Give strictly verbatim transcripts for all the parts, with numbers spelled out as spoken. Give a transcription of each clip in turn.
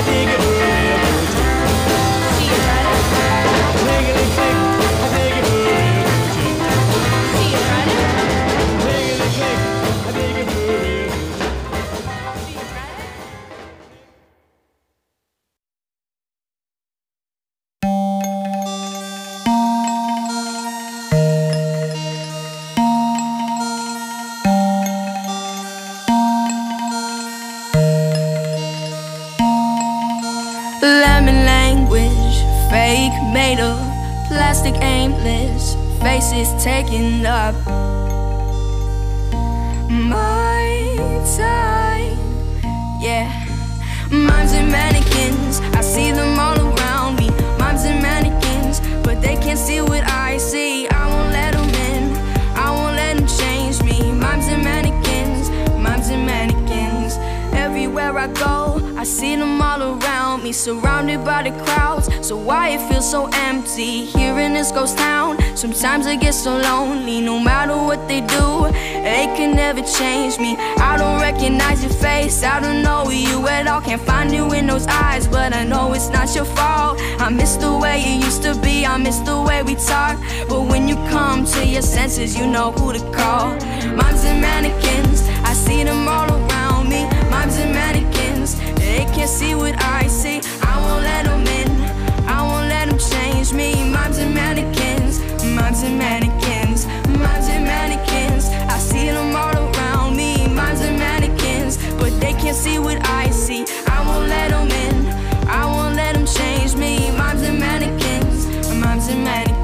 Lemon language, fake, made of plastic, aimless faces taking up my time. Yeah, mimes and mannequins, I see them all around me. Mimes and mannequins, but they can't see what I see. I won't let them in, I won't let them change me. Mimes and mannequins, mimes and mannequins. Everywhere I go, I see them all around me, surrounded by the crowds. So why it feels so empty here in this ghost town? Sometimes I get so lonely, no matter what they do, they can never change me. I don't recognize your face, I don't know you at all. Can't find you in those eyes, but I know it's not your fault. I miss the way it used to be, I miss the way we talk. But when you come to your senses, you know who to call. Mimes and mannequins, I see them all around me. Mimes and mannequins, they can't see what I see. I won't let them in, I won't let them change me. Mimes and mannequins, mimes and mannequins, mimes and mannequins, I see them all around me. Mimes and mannequins, but they can't see what I see. I won't let them in, I won't let them change me. Mimes and mannequins, mimes and mannequins.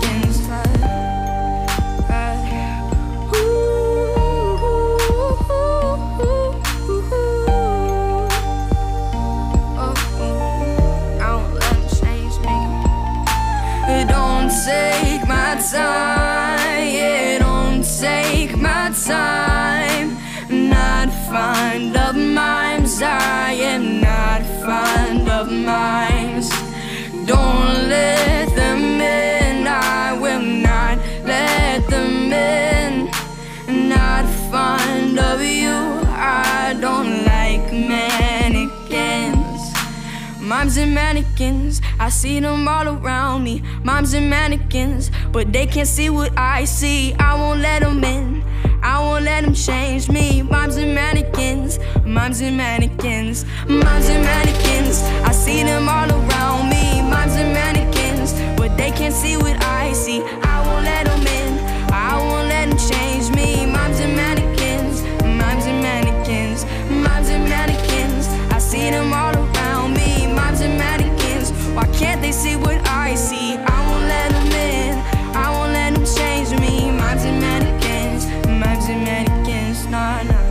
Take my time, yeah, don't take my time. Not fond of mimes, I am not fond of mimes. Don't let them in, I will not let them in. Not fond of you, I don't like mannequins. Mimes and mannequins, I see them all around me. Mimes and mannequins, but they can't see what I see. I won't let them in, I won't let them change me. Mimes and mannequins, mimes and mannequins, mimes and mannequins, I see them all around me. Mimes and mannequins, but they can't see what I see. I won't let them in, I won't let them change me. Mimes and mannequins, mimes and mannequins, mimes and mannequins, I see them all around me. Mimes and mannequins, why can't they see what I see? I won't let them in, I won't let them change me. Mimes and mannequins, mimes and mannequins, nah, nah.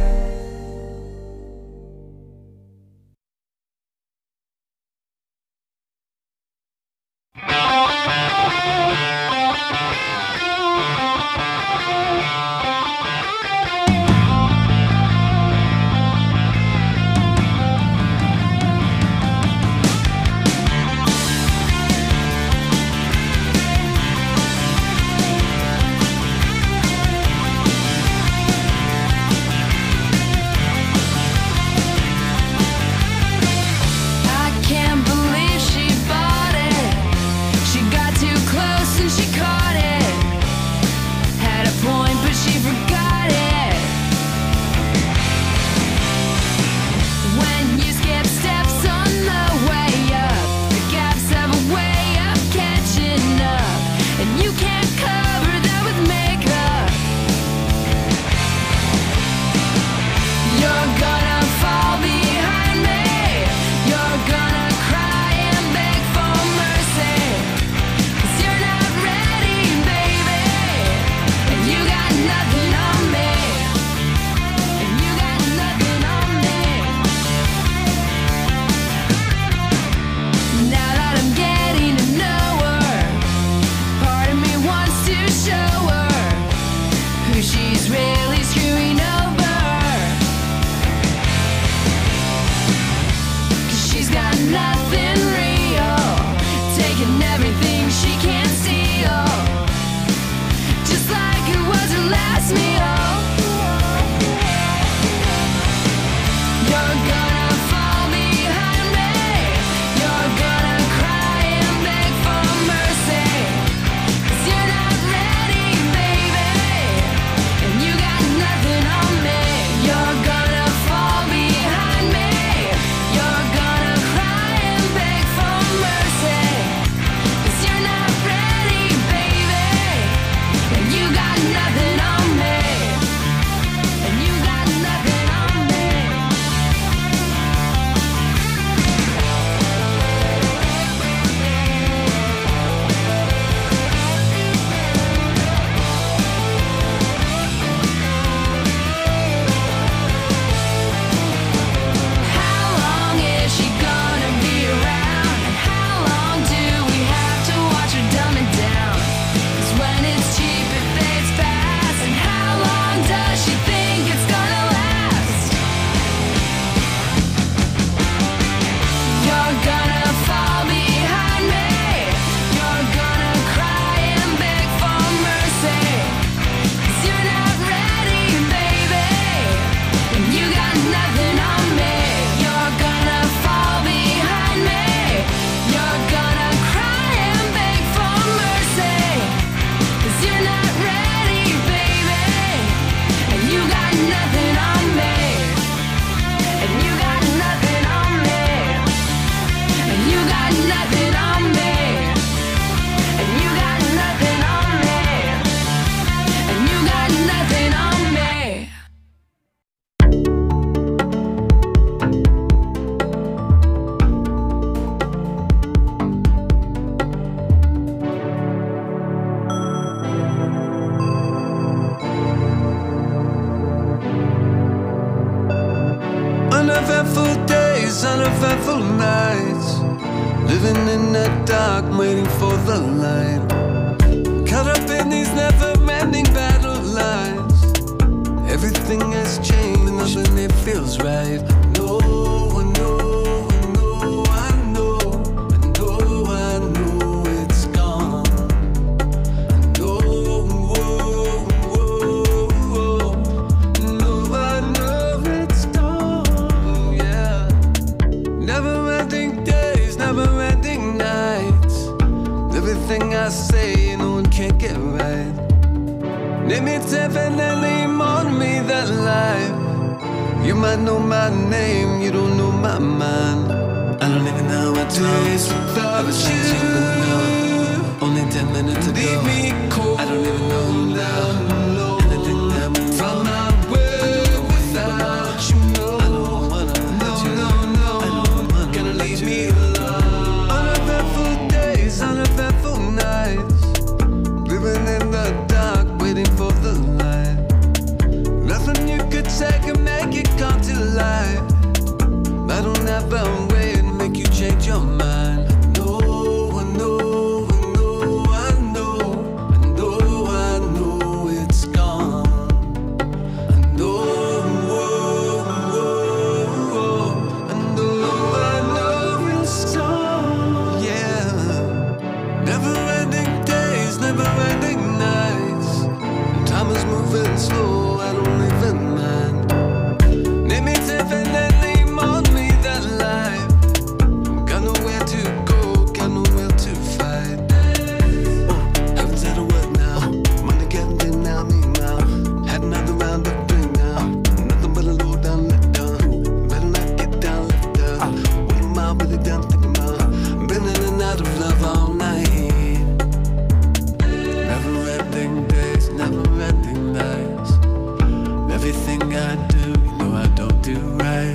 uneventful nights, living in the dark, waiting for the light. Caught up in these never-ending battle lines. Everything has changed, nothing it feels right. No, no, no, I know, I know, I know it's gone. I know, whoa, whoa, whoa. No, I know it's gone, yeah. Never-ending days, never-ending nights. Everything I say, no one can get right. Name it definitely more to me than life. You might know my name, you don't know my mind. I don't even know what days without you. Only ten minutes ago, leave me cold. I don't even know you now. Anything that moves from my way without you. No, I don't wanna hurt you. No, no, no, gonna leave me alone. Uneventful days, uneventful nights, living in the dark, waiting for the light. Nothing you could say can make it come to life. I don't have a way to make you change your mind. No, I know, I know, I know, I know, I know it's gone. I know, whoa, whoa, whoa. I know, I know it's gone, yeah. Never-ending days, never-ending nights. Time is moving slow, I don't even mind. Name it definitely more to me than life. Got nowhere to go, got nowhere to fight. Oh, haven't said a word now. Money getting in now, me now. Had another round of three now. Nothing but a low down, let down. Better not get down, left down. What am I really down thinking about? Been in and out of love all night. Never-ending days, never-ending nights. Everything I do, you know I don't do right.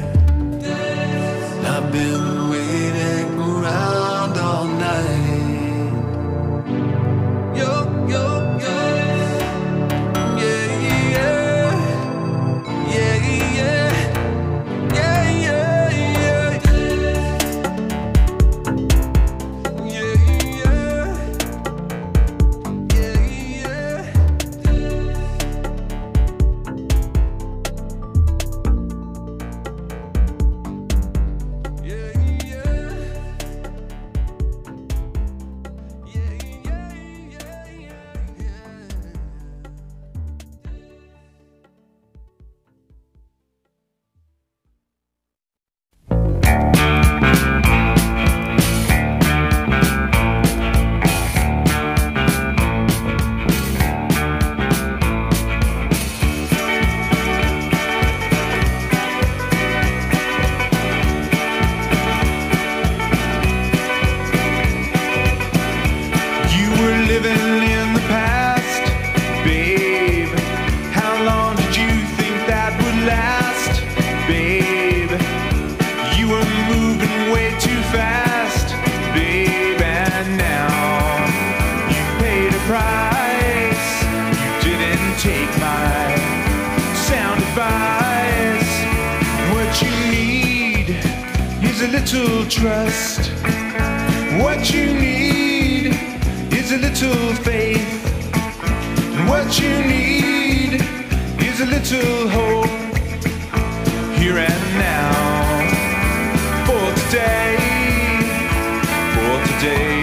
I've been waiting around all night. Yo, yo, yo. Yeah, yeah. Yeah, yeah. Yeah, yeah, yeah. Yeah, yeah. Yeah, yeah. Yeah, yeah. Yeah, yeah, yeah, yeah, yeah. You were living in the past, babe. How long did you think that would last, babe? You were moving way too fast, babe. And now you paid a price. You didn't take my sound advice. What you need is a little trust. What you need is a little faith. And what you need is a little hope. Here and now. For today. For today.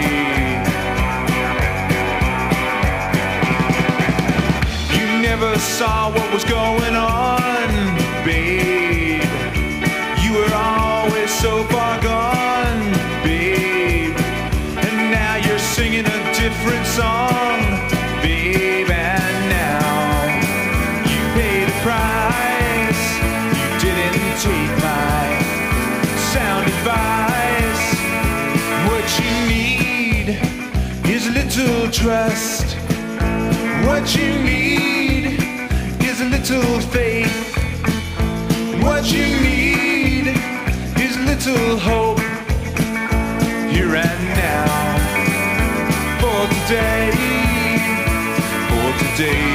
You never saw what was going on, babe. You were always so far gone, babe. And now you're singing a different song, babe. And now you paid a price. You didn't take my sound advice. What you need is a little trust. What you need is a little faith. What you need is a little hope. Here and now. For today. For today.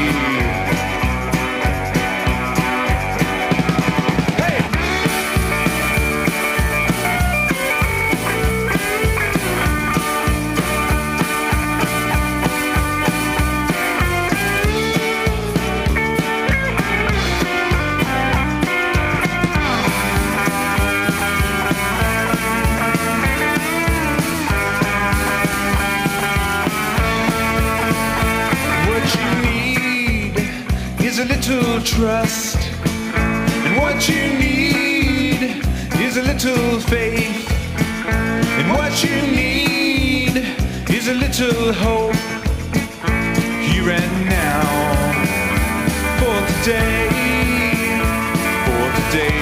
Hey! little trust. And what you need is a little faith. And what you need is a little hope. Here and now, for today, for today.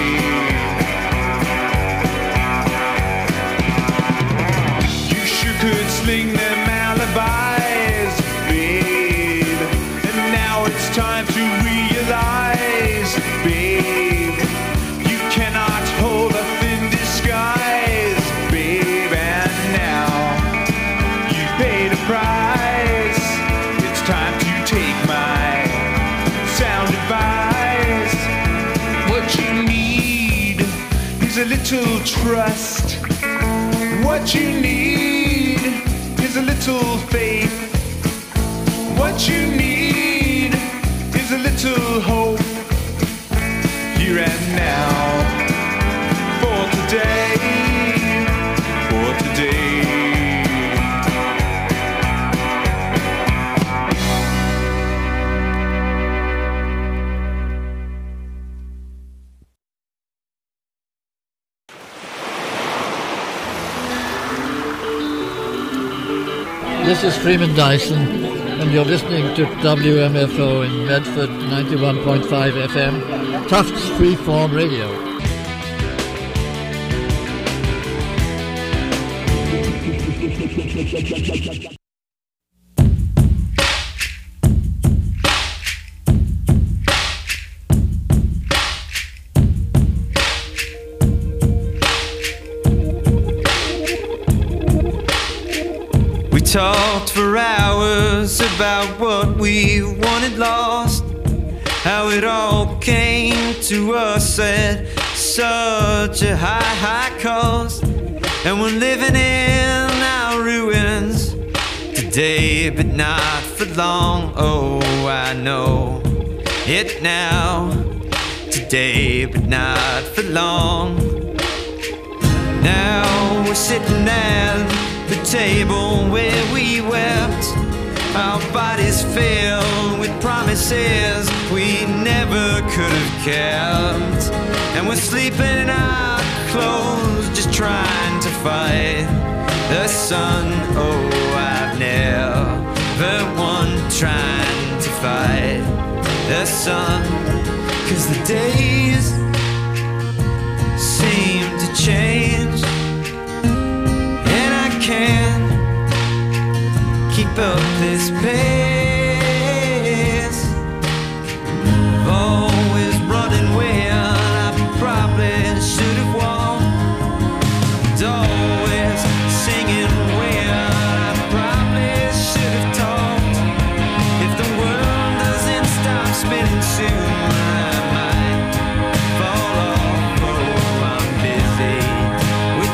You sure could sling them alibis, babe. And now it's time to realize, babe, you cannot hold a thin disguise, babe. And now you paid a price. It's time to take my sound advice. What you need is a little trust. What you need is a little faith. What you need is a little hope. Here and now, for today, for today. This is Freeman Dyson, and you're listening to W M F O in Medford, ninety-one point five F M, Tufts Freeform Radio. We talked for hours about what we wanted lost, how it all came to us at such a high, high cost. And we're living in our ruins today, but not for long. Oh, I know it now, today, but not for long. Now we're sitting at the table where we wept, our bodies filled with promises we never could have kept. And we're sleeping in our clothes, just trying to fight the sun. Oh, I've never won trying to fight the sun, 'cause the days seem to change, can't keep up this pace. Always running when I probably should have walked. Always singing when I probably should have talked. If the world doesn't stop spinning soon, I might fall off. Oh, I'm busy with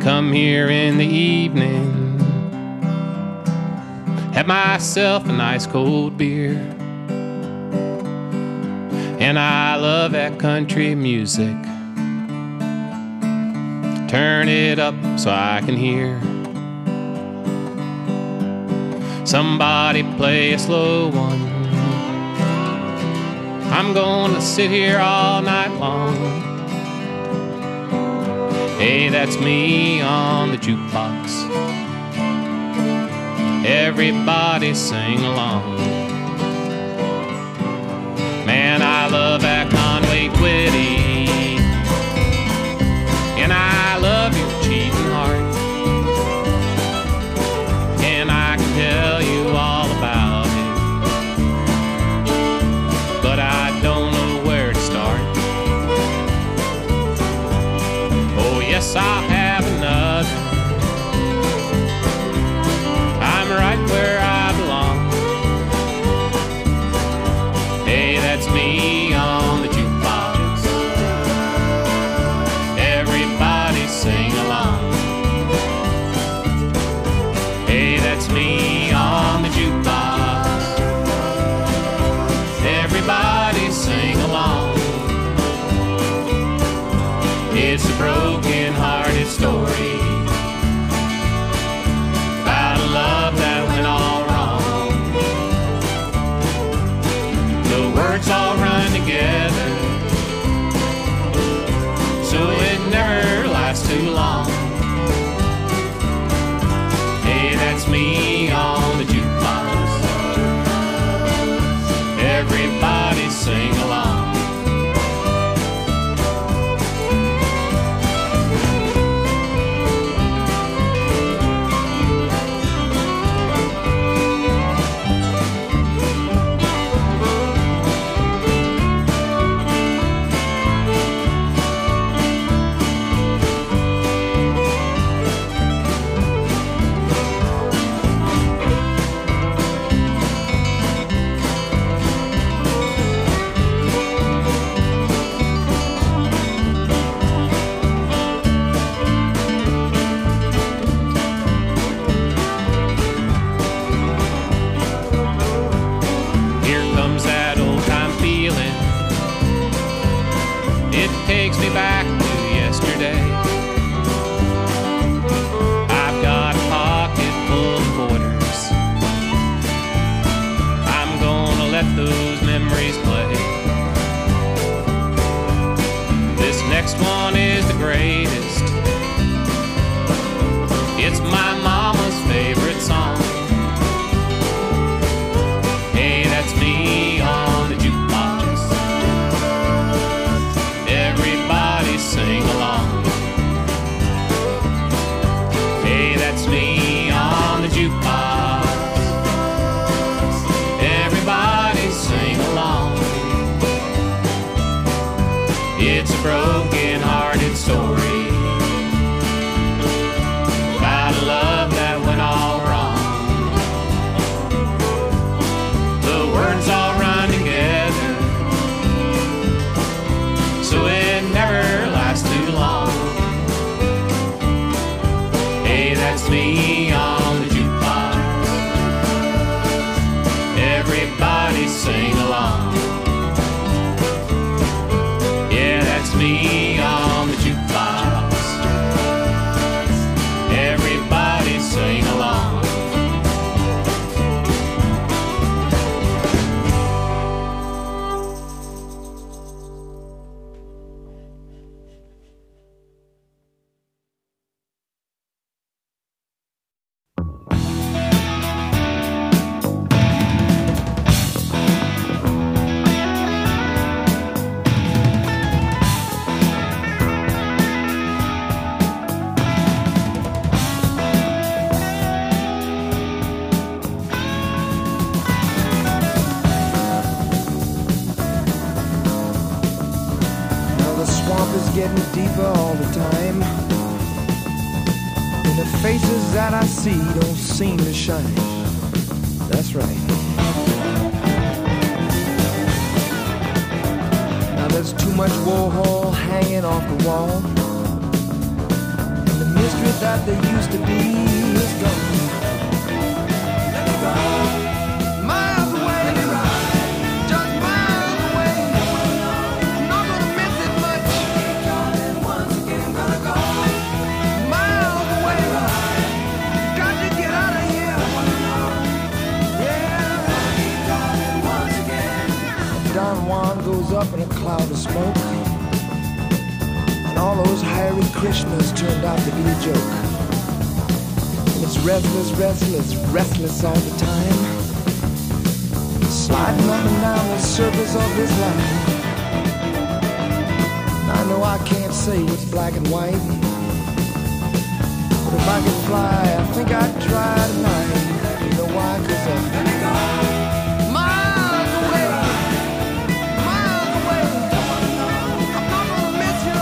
come here in the evening, have myself a nice cold beer, and I love that country music. Turn it up so I can hear somebody play a slow one. I'm gonna sit here all night long. Hey, that's me on the jukebox. Everybody sing along. Man, I love that Conway Twitty, and I love your cheating heart, and I can tell you all about it, but I don't know where to start. Oh yes, I'll have another. I'm right where I belong. Hey, that's me on the jukebox. Everybody sing along. Hey, that's me on the jukebox. Everybody sing along. It's a broken-hearted story about a love that went all wrong. The words all run together, so it never lasts too long. Hey, that's me on the jukebox. Everybody sing along. Takes me back to yesterday. I've got a pocket full of quarters. I'm gonna let those memories play. This next one is the greatest. It's my mama's favorite song. Hey, that's me on the jukebox. Everybody sing along. Hey, that's me on the jukebox. Everybody sing along. It's a broken-hearted story about a love that went all wrong. The words all run together, so it never lasts too long. Hey, that's me on the jukebox. Everybody sing along. Yeah, that's me on the jukebox. Everybody sing along. Getting deeper all the time, and the faces that I see don't seem to shine. That's right. Now there's too much Warhol hanging off the wall, and the history that there used to be is gone. Miles away, just miles away. I'm not gonna miss it much. Miles away, got to get out of here. Yeah. Don Juan goes up in a cloud of smoke. All those Hare Krishnas turned out to be a joke. It's restless, restless, restless all the time, sliding up and down the surface of this line. I know I can't say what's black and white, but if I could fly, I think I'd try tonight. You know why? 'Cause I'm miles away, miles away. I'm not gonna miss you.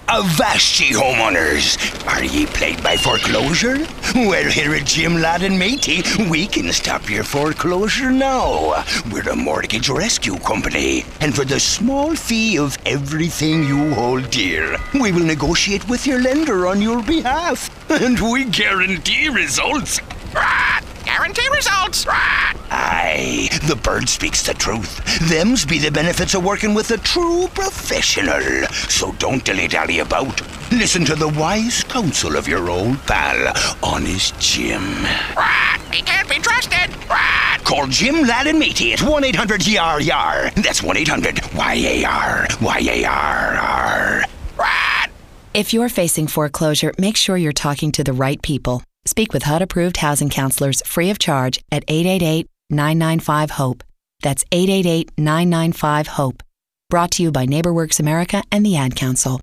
Avast ye, homeowners! Are ye plagued by foreclosure? Well, here at Jim Ladd and Matey, we can stop your foreclosure now. We're a mortgage rescue company, and for the small fee of everything you hold dear, we will negotiate with your lender on your behalf, and we guarantee results. Guarantee results. Aye, the bird speaks the truth. Them's be the benefits of working with a true professional. So don't dilly-dally about. Listen to the wise counsel of your old pal, Honest Jim. He can't be trusted. Call Jim Ladd and Matey at one eight hundred Y A R Y A R. That's one eight hundred Y A R Y A R R. If you're facing foreclosure, make sure you're talking to the right people. Speak with H U D-approved housing counselors free of charge at eight eight eight, nine nine five, HOPE. That's eight eight eight, nine nine five, HOPE. Brought to you by NeighborWorks America and the Ad Council.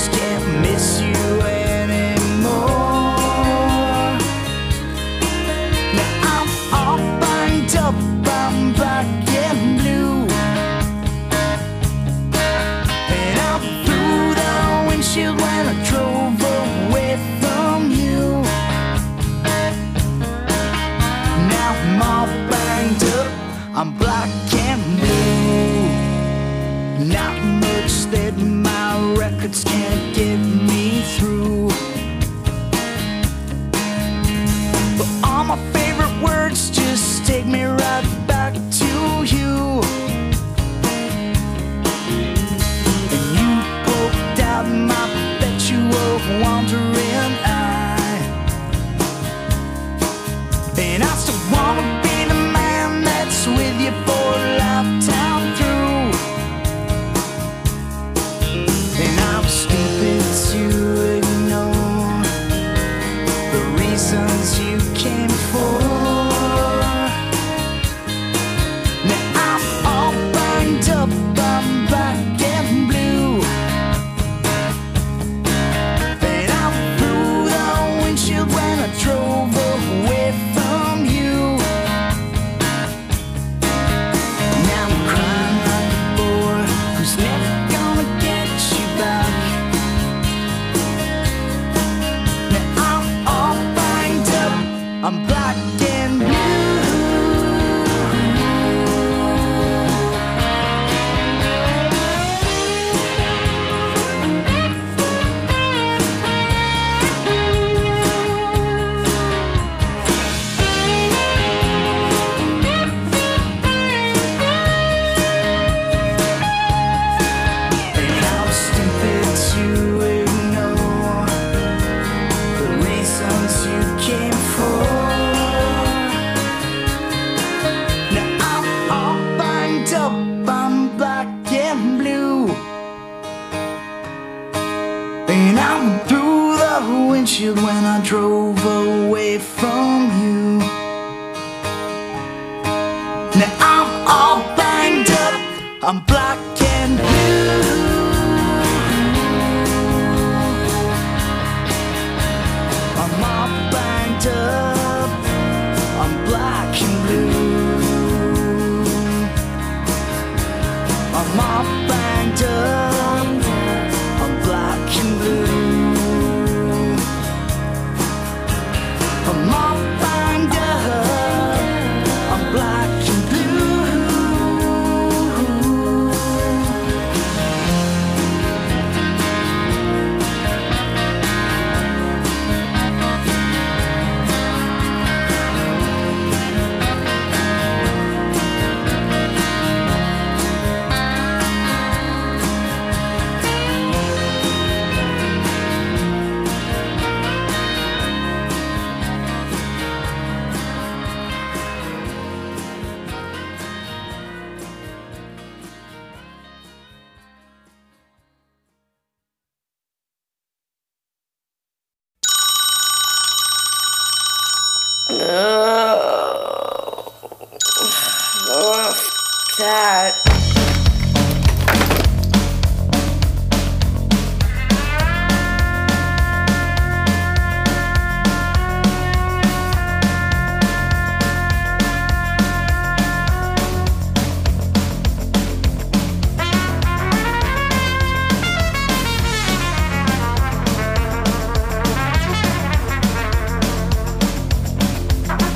Miss you anymore. I'm black and blue. Not much that my records can't get me through. But all my favorite words just take me right back to you. And you poked out my perpetual wandering eye. And I still wanna be the man that's with you for a lifetime through. And I'm stupid to ignore the reasons you came for. Now I'm all banged up, I'm black and blue. And I'm through the windshield when I drove away from you. Now I'm crying like a boy who's never gonna get you back. Now I'm all banged up, I'm black and blue. And I'm stupid to ignore the reasons you came for. Now I'm all banged up, I'm black and blue. And I'm through the windshield when I drove away from you. Now I'm all banged up, I'm black and blue. I'm all banged up, I'm black and blue. I'm all banged up, I'm black and blue. I'm all banged up, I'm black and blue. Oh, that. Thank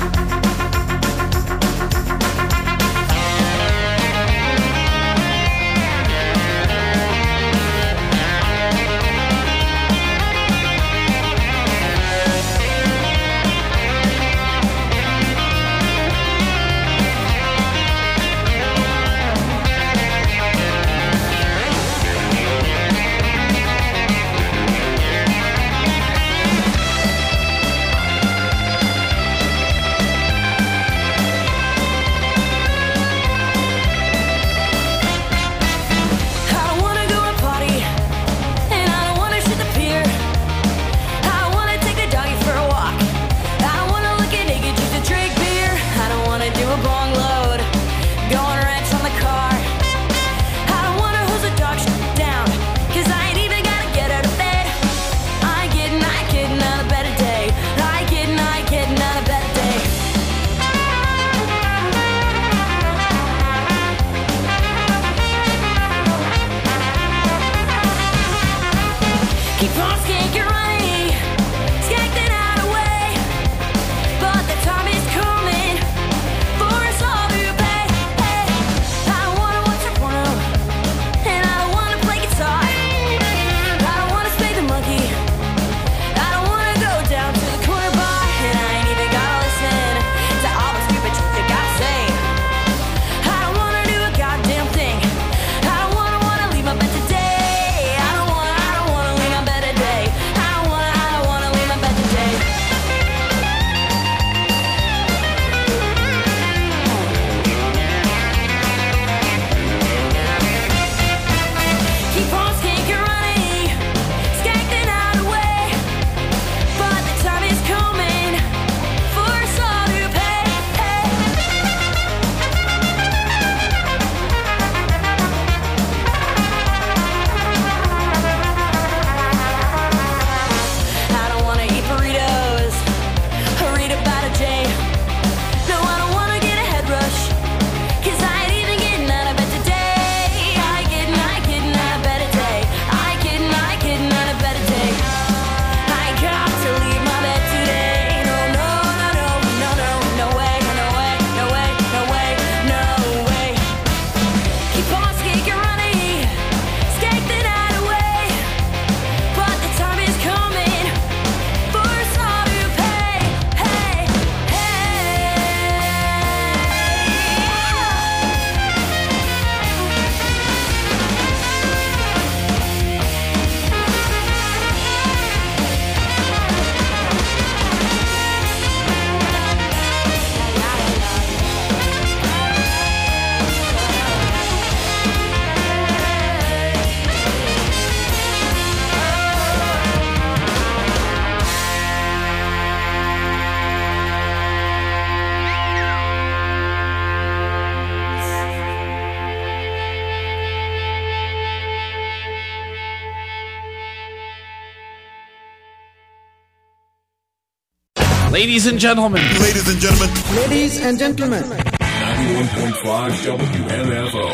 Ladies and gentlemen. Ladies and gentlemen. Ladies and gentlemen. ninety-one point five W M F O.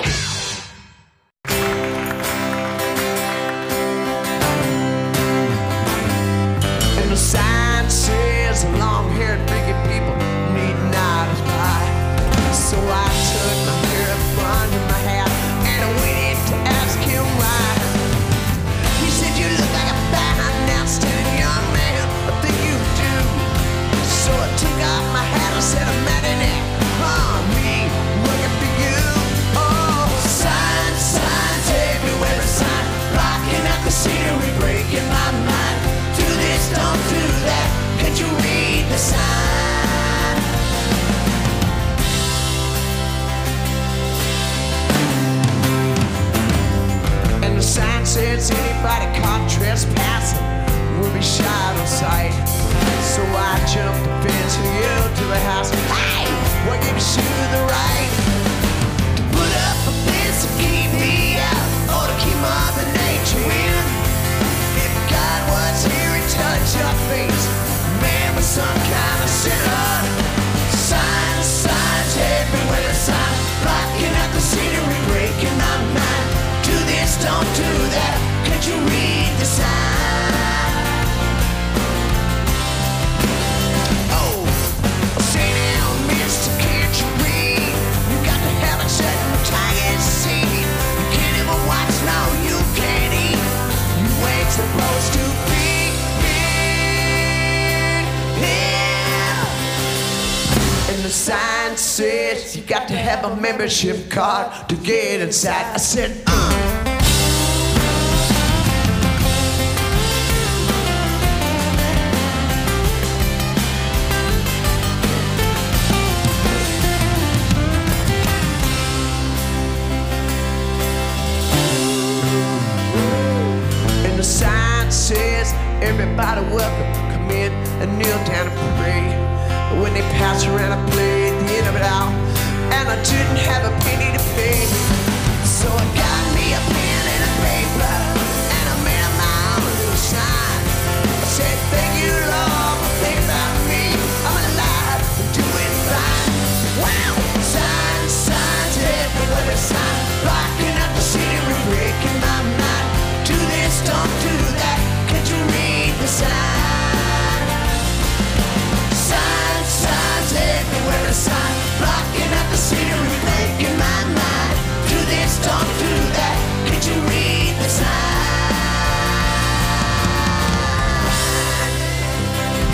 And the sign says long-haired bigot people need not apply. So I took my hair up under my hat and I waited to ask him why. He said, you look like a fine, outstanding young man. I think you do. So I took off my hat and said, I'm mad in it. Oh, me, working for you. Oh, signs, signs everywhere, a sign blocking out the scenery, breaking my mind. Do this, don't do that. Can't you read the sign? And the sign says anybody caught trespassing will be shot on sight. So I jumped the fence and yelled to the house, hey, what gives you the right to put up a fence to keep me out or to keep Mother Nature in? If God was here, he'd touch your face, man was some kind of sinner. Signs, signs everywhere, signs blocking out the scenery, breaking my mind. Do this, don't do that. Can't you read the sign? Oh, say now, mister, can't you read? You got to have a certain tiger seed. You can't even watch, no, you can't eat. You ain't supposed to be here. And the sign says you got to have a membership card to get inside. I said, uh. And the sign says everybody welcome, come in and kneel down and pray. But when they pass around, I played the end of it out, and I didn't have a penny to pay. So I got me a pen and a paper, and I made my own little sign. I said, thank you, Lord, for thinking about me. I'm alive and doing fine. Wow, signs, signs everywhere, signs blocking out the scenery, breaking my mind. Do this, don't do that. Can't you read the sign? Signs, signs everywhere, signs blocking out the scenery, breaking my mind. Do this, don't do that. Can't you read the sign?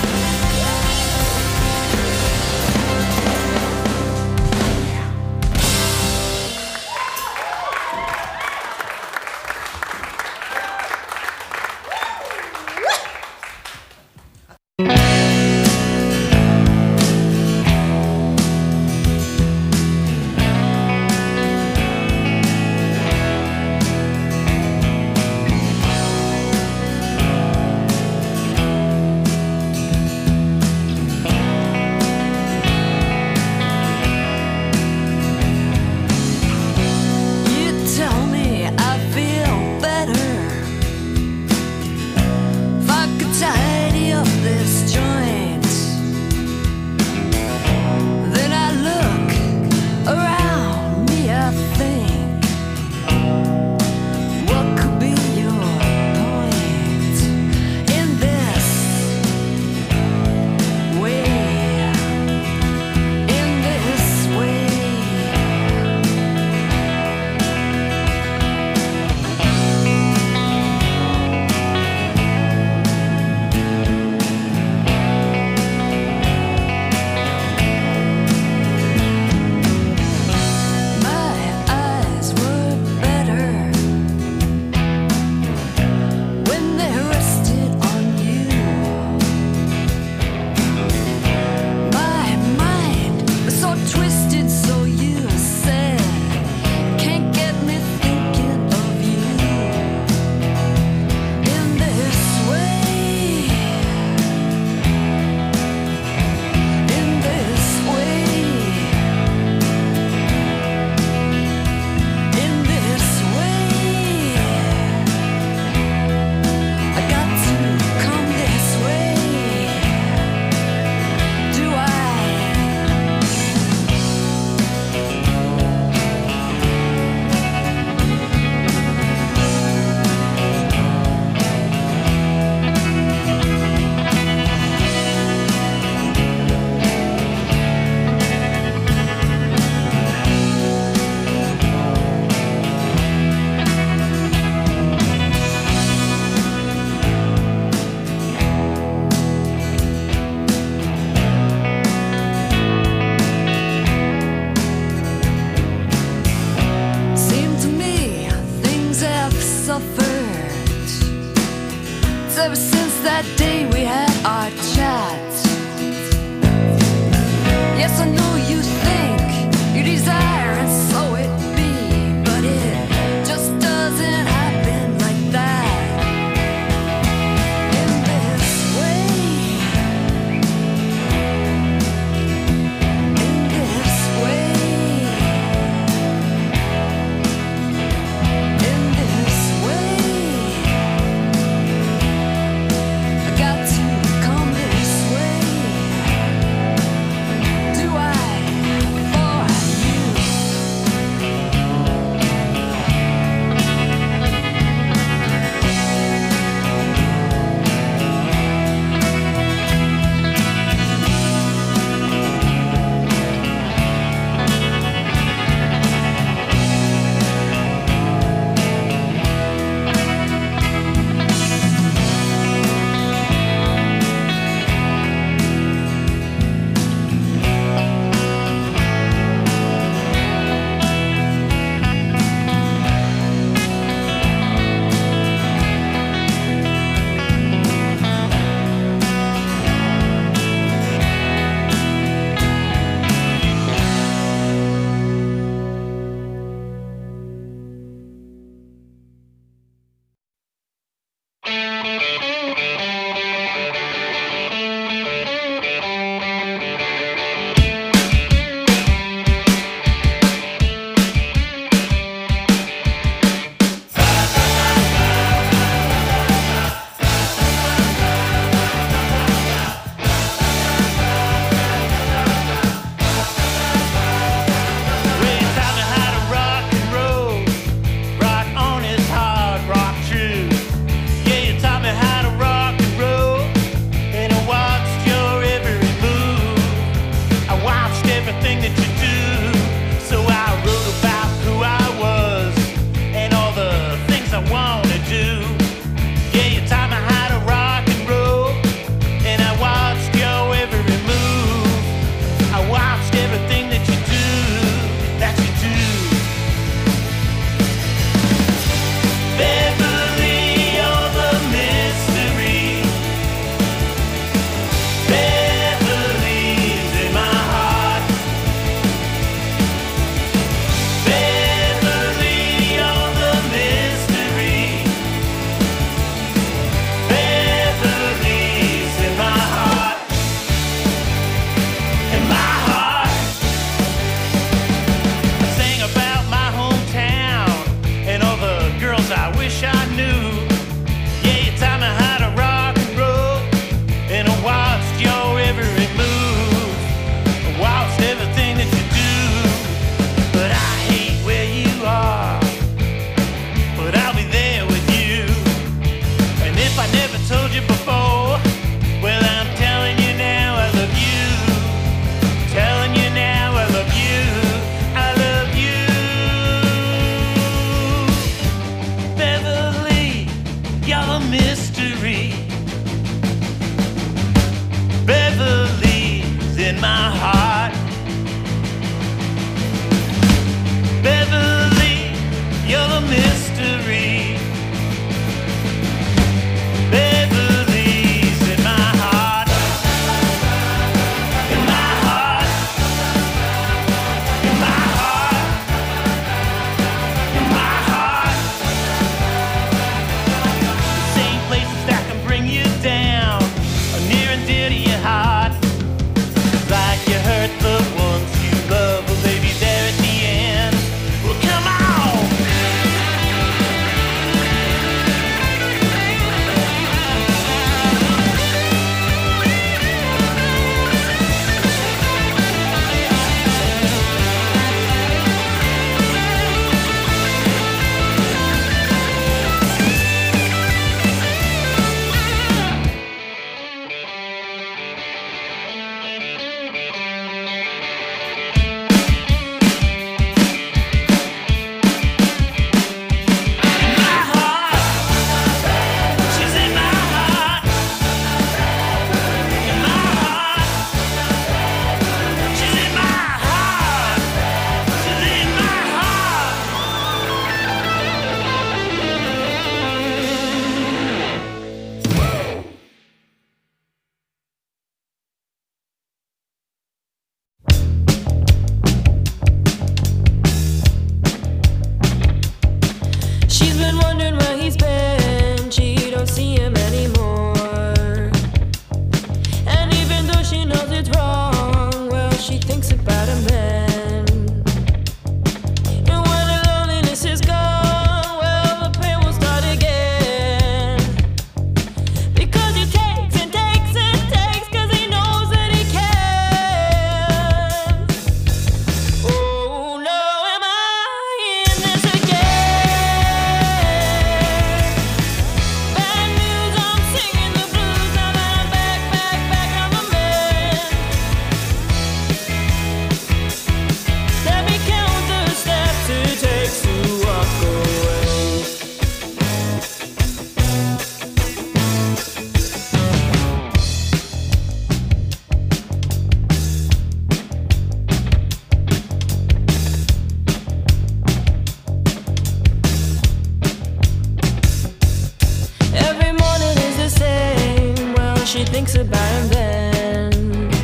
thinks about him then.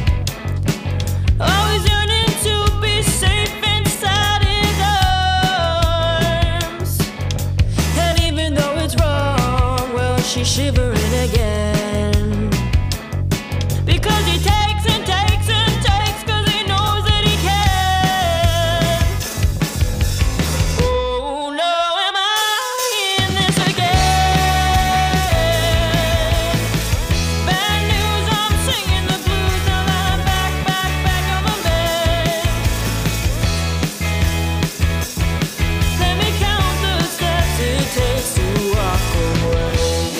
Always yearning to be safe inside his arms. And even though it's wrong, well, she's shivering again. Because he takes and takes and takes, cause he knows that he can. Oh no, am I in this again? Bad news, I'm singing the blues, now that I'm back, back, back on my bed. Let me count the steps it takes to walk away.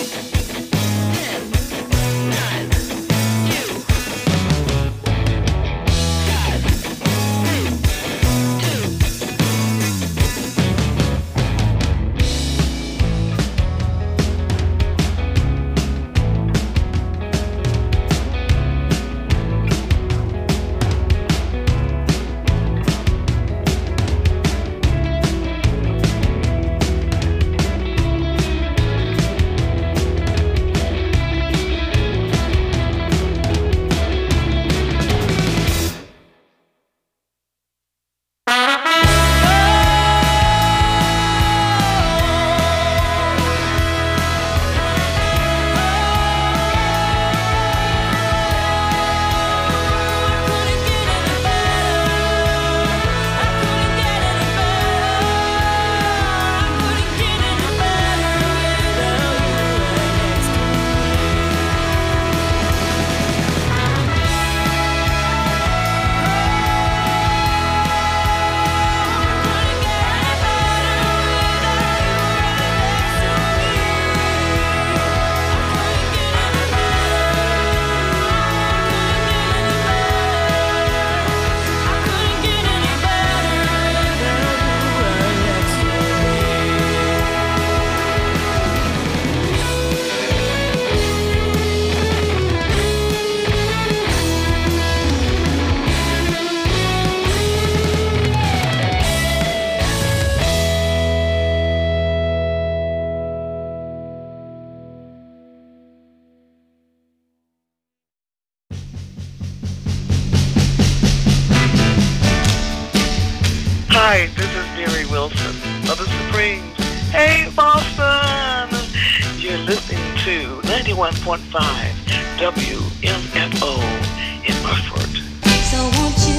Hi, this is Mary Wilson of the Supremes. Hey, Boston! You're listening to ninety-one point five W M F O in Burford. So won't you